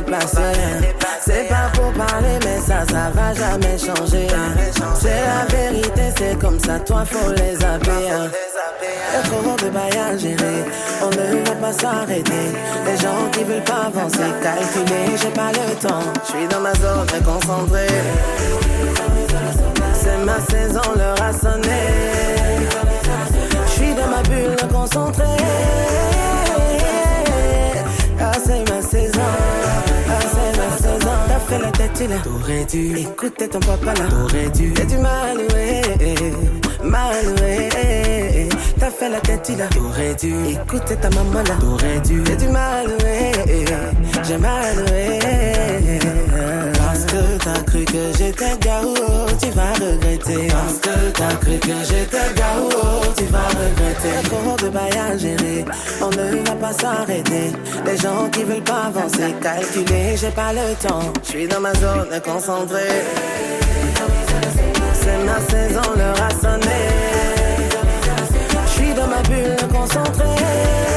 déplacer. C'est pas pour parler, mais ça va jamais changer. C'est la vérité, c'est comme ça, toi faut les zapper. Y'a trop de bails à gérer, on ne va pas s'arrêter. Les gens qui veulent pas avancer, calculer, j'ai pas le temps. J'suis dans ma zone, très concentré. C'est ma saison, l'heure a sonné. J'suis dans ma bulle, concentré. Ah, c'est ma saison. Ah, c'est ma saison. T'as fait la tête, là. T'aurais dû écouter ton papa, là. T'aurais dû. Y'a du mal, ouais. Mal, ouais. T'as fait la tête, là. T'aurais dû écouter ta maman, là. T'aurais dû. Y'a du mal, ouais. J'ai mal, ouais. Parce que t'as cru que j'étais gaou, tu vas regretter. Parce que t'as cru que j'étais gaou, tu vas regretter. Y'a trop de bails à gérer, on ne va pas s'arrêter. Les gens qui veulent pas avancer, calculer, j'ai pas le temps. J'suis dans ma zone concentrée. C'est ma saison, l'heure a sonné. J'suis dans ma bulle concentrée.